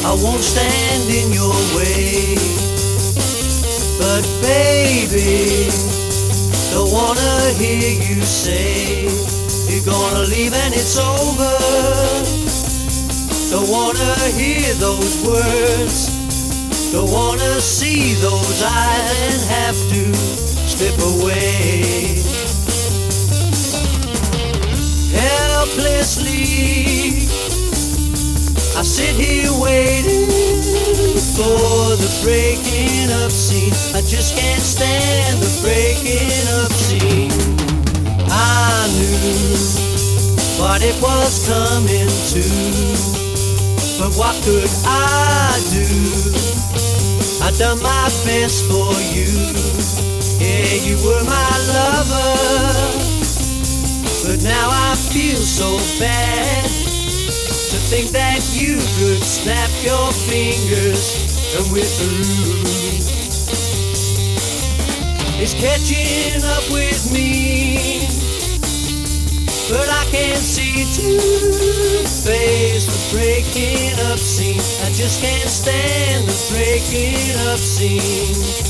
I won't stand in your way. But baby, don't wanna hear you say you're gonna leave and it's over. Don't wanna hear those words. Don't wanna see those eyes and have to slip away. Helplessly, I sit here waiting for the breaking up scene. I just can't stand the breaking up scene. I knew what it was coming to, but what could I do? I done my best for you. Yeah, you were my lover, but now I feel so bad to think that you could snap your fingers and with the rule is catching up with me. But I can't see to face the breaking up scene. I just can't stand the breaking up scene.